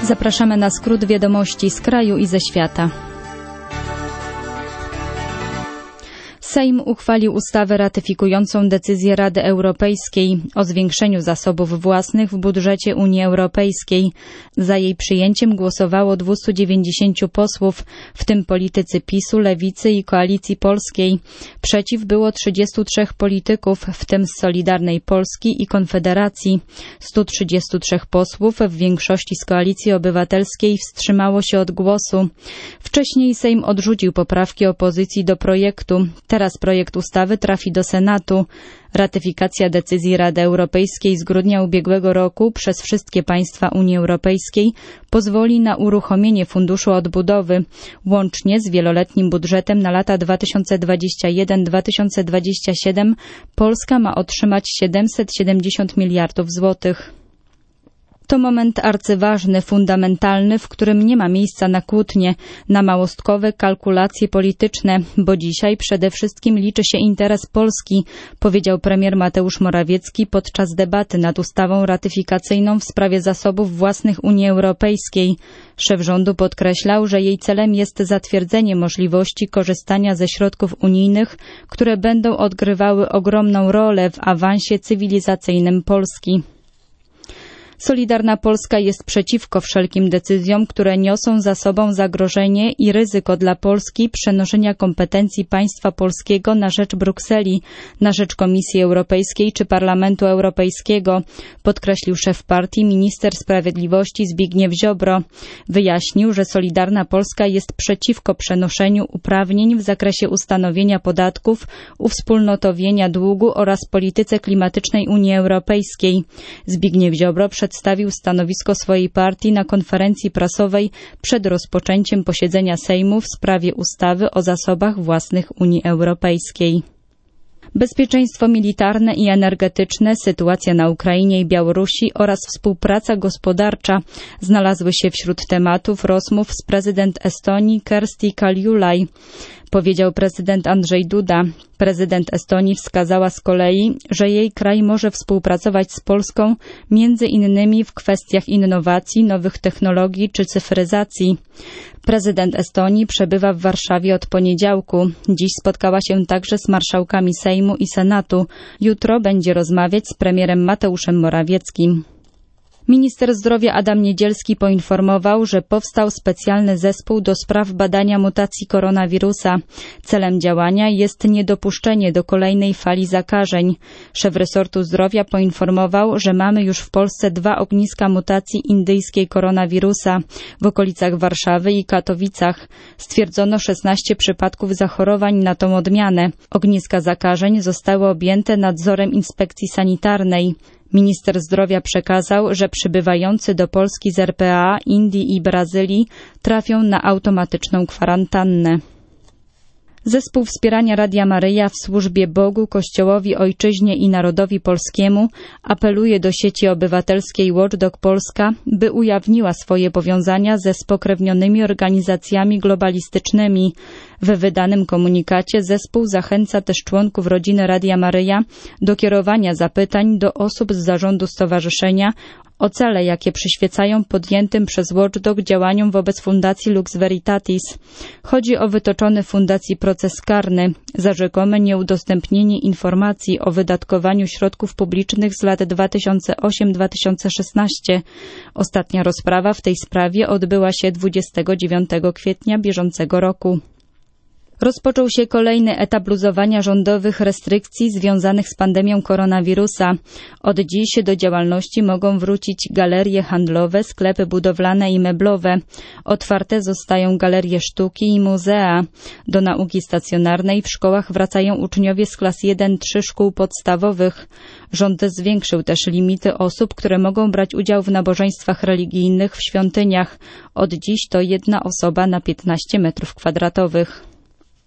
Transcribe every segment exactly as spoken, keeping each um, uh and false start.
Zapraszamy na skrót wiadomości z kraju i ze świata. Sejm uchwalił ustawę ratyfikującą decyzję Rady Europejskiej o zwiększeniu zasobów własnych w budżecie Unii Europejskiej. Za jej przyjęciem głosowało dwieście dziewięćdziesiąt posłów, w tym politycy PiSu, Lewicy i Koalicji Polskiej. Przeciw było trzydziestu trzech polityków, w tym z Solidarnej Polski i Konfederacji. stu trzydziestu trzech posłów, w większości z Koalicji Obywatelskiej, wstrzymało się od głosu. Wcześniej Sejm odrzucił poprawki opozycji do projektu. Teraz projekt ustawy trafi do Senatu. Ratyfikacja decyzji Rady Europejskiej z grudnia ubiegłego roku przez wszystkie państwa Unii Europejskiej pozwoli na uruchomienie Funduszu Odbudowy, łącznie z wieloletnim budżetem na lata dwa tysiące dwudziesty pierwszy do dwa tysiące dwudziestego siódmego Polska ma otrzymać siedemset siedemdziesiąt miliardów złotych. To moment arcyważny, fundamentalny, w którym nie ma miejsca na kłótnie, na małostkowe kalkulacje polityczne, bo dzisiaj przede wszystkim liczy się interes Polski, powiedział premier Mateusz Morawiecki podczas debaty nad ustawą ratyfikacyjną w sprawie zasobów własnych Unii Europejskiej. Szef rządu podkreślał, że jej celem jest zatwierdzenie możliwości korzystania ze środków unijnych, które będą odgrywały ogromną rolę w awansie cywilizacyjnym Polski. Solidarna Polska jest przeciwko wszelkim decyzjom, które niosą za sobą zagrożenie i ryzyko dla Polski przenoszenia kompetencji państwa polskiego na rzecz Brukseli, na rzecz Komisji Europejskiej czy Parlamentu Europejskiego, podkreślił szef partii, minister sprawiedliwości Zbigniew Ziobro. Wyjaśnił, że Solidarna Polska jest przeciwko przenoszeniu uprawnień w zakresie ustanowienia podatków, uwspólnotowienia długu oraz polityce klimatycznej Unii Europejskiej. Zbigniew Ziobro przed przedstawił stanowisko swojej partii na konferencji prasowej przed rozpoczęciem posiedzenia Sejmu w sprawie ustawy o zasobach własnych Unii Europejskiej. Bezpieczeństwo militarne i energetyczne, sytuacja na Ukrainie i Białorusi oraz współpraca gospodarcza znalazły się wśród tematów rozmów z prezydent Estonii Kersti Kaljulaid, powiedział prezydent Andrzej Duda. Prezydent Estonii wskazała z kolei, że jej kraj może współpracować z Polską między innymi w kwestiach innowacji, nowych technologii czy cyfryzacji. Prezydent Estonii przebywa w Warszawie od poniedziałku. Dziś spotkała się także z marszałkami Sejmu i Senatu. Jutro będzie rozmawiać z premierem Mateuszem Morawieckim. Minister zdrowia Adam Niedzielski poinformował, że powstał specjalny zespół do spraw badania mutacji koronawirusa. Celem działania jest niedopuszczenie do kolejnej fali zakażeń. Szef resortu zdrowia poinformował, że mamy już w Polsce dwa ogniska mutacji indyjskiej koronawirusa w okolicach Warszawy i Katowicach. Stwierdzono szesnaście przypadków zachorowań na tą odmianę. Ogniska zakażeń zostały objęte nadzorem inspekcji sanitarnej. Minister zdrowia przekazał, że przybywający do Polski z R P A, Indii i Brazylii trafią na automatyczną kwarantannę. Zespół Wspierania Radia Maryja w służbie Bogu, Kościołowi, Ojczyźnie i Narodowi Polskiemu apeluje do sieci obywatelskiej Watchdog Polska, by ujawniła swoje powiązania ze spokrewnionymi organizacjami globalistycznymi. W wydanym komunikacie zespół zachęca też członków rodziny Radia Maryja do kierowania zapytań do osób z zarządu stowarzyszenia o cele, jakie przyświecają podjętym przez Watchdog działaniom wobec Fundacji Lux Veritatis. Chodzi o wytoczony Fundacji proces karny za rzekome nieudostępnienie informacji o wydatkowaniu środków publicznych z lat dwa tysiące ósmy do dwa tysiące szesnastego. Ostatnia rozprawa w tej sprawie odbyła się dwudziestego dziewiątego kwietnia bieżącego roku. Rozpoczął się kolejny etap luzowania rządowych restrykcji związanych z pandemią koronawirusa. Od dziś do działalności mogą wrócić galerie handlowe, sklepy budowlane i meblowe. Otwarte zostają galerie sztuki i muzea. Do nauki stacjonarnej w szkołach wracają uczniowie z klas jeden trzy szkół podstawowych. Rząd zwiększył też limity osób, które mogą brać udział w nabożeństwach religijnych w świątyniach. Od dziś to jedna osoba na piętnaście metrów kwadratowych.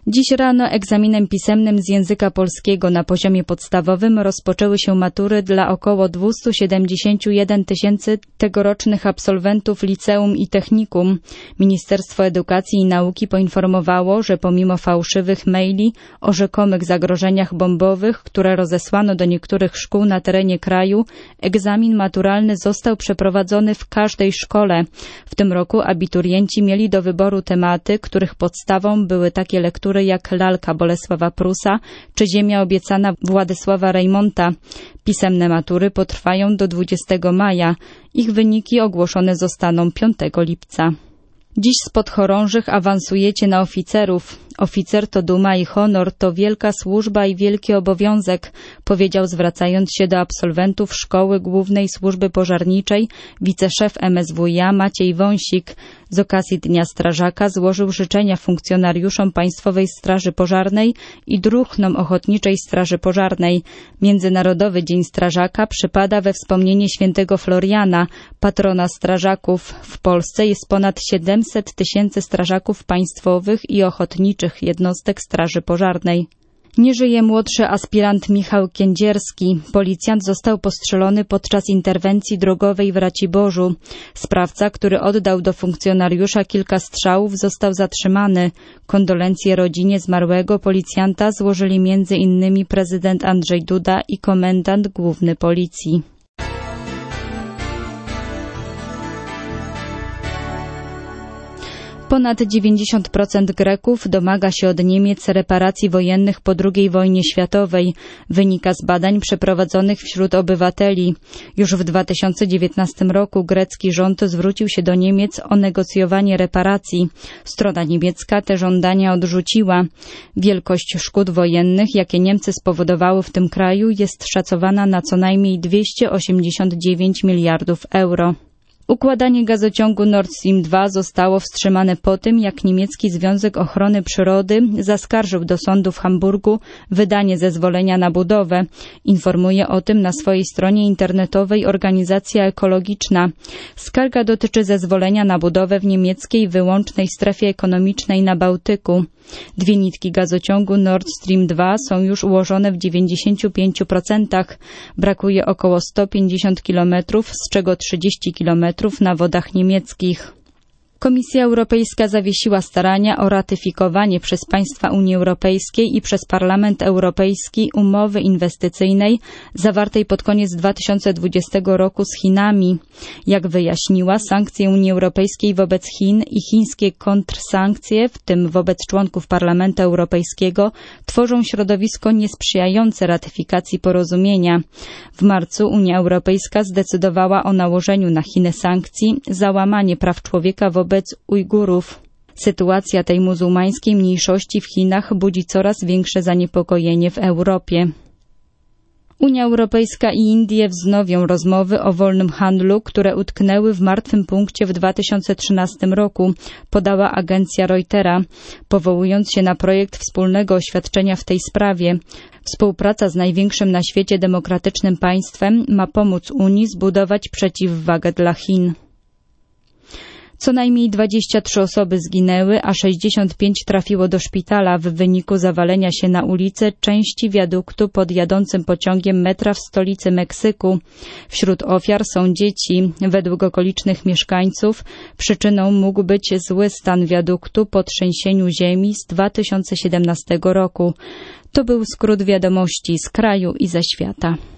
Dziś rano egzaminem pisemnym z języka polskiego na poziomie podstawowym rozpoczęły się matury dla około dwieście siedemdziesiąt jeden tysięcy tegorocznych absolwentów liceum i technikum. Ministerstwo Edukacji i Nauki poinformowało, że pomimo fałszywych maili o rzekomych zagrożeniach bombowych, które rozesłano do niektórych szkół na terenie kraju, egzamin maturalny został przeprowadzony w każdej szkole. W tym roku abiturienci mieli do wyboru tematy, których podstawą były takie lektury jak Lalka Bolesława Prusa czy Ziemia obiecana Władysława Reymonta. Pisemne matury potrwają do dwudziestego maja. Ich wyniki ogłoszone zostaną piątego lipca. Dziś z podchorążych awansujecie na oficerów. Oficer to duma i honor, to wielka służba i wielki obowiązek, powiedział zwracając się do absolwentów Szkoły Głównej Służby Pożarniczej wiceszef M S W iA Maciej Wąsik. Z okazji Dnia Strażaka złożył życzenia funkcjonariuszom Państwowej Straży Pożarnej i druhnom Ochotniczej Straży Pożarnej. Międzynarodowy Dzień Strażaka przypada we wspomnienie świętego Floriana, patrona strażaków. W Polsce jest ponad siedemset tysięcy strażaków państwowych i ochotniczych jednostek Straży Pożarnej. Nie żyje młodszy aspirant Michał Kędzierski. Policjant został postrzelony podczas interwencji drogowej w Raciborzu. Sprawca, który oddał do funkcjonariusza kilka strzałów, został zatrzymany. Kondolencje rodzinie zmarłego policjanta złożyli między innymi prezydent Andrzej Duda i komendant główny policji. Ponad dziewięćdziesiąt procent Greków domaga się od Niemiec reparacji wojennych po drugiej wojnie światowej. Wynika z badań przeprowadzonych wśród obywateli. Już w dwa tysiące dziewiętnastym roku grecki rząd zwrócił się do Niemiec o negocjowanie reparacji. Strona niemiecka te żądania odrzuciła. Wielkość szkód wojennych, jakie Niemcy spowodowały w tym kraju, jest szacowana na co najmniej dwieście osiemdziesiąt dziewięć miliardów euro. Układanie gazociągu Nord Stream dwa zostało wstrzymane po tym, jak niemiecki Związek Ochrony Przyrody zaskarżył do sądu w Hamburgu wydanie zezwolenia na budowę. Informuje o tym na swojej stronie internetowej organizacja ekologiczna. Skarga dotyczy zezwolenia na budowę w niemieckiej wyłącznej strefie ekonomicznej na Bałtyku. Dwie nitki gazociągu Nord Stream dwa są już ułożone w dziewięćdziesięciu pięciu procentach. Brakuje około sto pięćdziesiąt kilometrów, z czego trzydzieści kilometrów na wodach niemieckich. Komisja Europejska zawiesiła starania o ratyfikowanie przez państwa Unii Europejskiej i przez Parlament Europejski umowy inwestycyjnej zawartej pod koniec dwa tysiące dwudziestego roku z Chinami. Jak wyjaśniła, sankcje Unii Europejskiej wobec Chin i chińskie kontrsankcje, w tym wobec członków Parlamentu Europejskiego, tworzą środowisko niesprzyjające ratyfikacji porozumienia. W marcu Unia Europejska zdecydowała o nałożeniu na Chiny sankcji za łamanie praw człowieka wobec wobec Ujgurów. Sytuacja tej muzułmańskiej mniejszości w Chinach budzi coraz większe zaniepokojenie w Europie. Unia Europejska i Indie wznowią rozmowy o wolnym handlu, które utknęły w martwym punkcie w dwa tysiące trzynastym roku, podała agencja Reutera, powołując się na projekt wspólnego oświadczenia w tej sprawie. Współpraca z największym na świecie demokratycznym państwem ma pomóc Unii zbudować przeciwwagę dla Chin. Co najmniej dwadzieścia trzy osoby zginęły, a sześćdziesiąt pięć trafiło do szpitala w wyniku zawalenia się na ulicę części wiaduktu pod jadącym pociągiem metra w stolicy Meksyku. Wśród ofiar są dzieci. Według okolicznych mieszkańców przyczyną mógł być zły stan wiaduktu po trzęsieniu ziemi z dwa tysiące siedemnastego roku. To był skrót wiadomości z kraju i ze świata.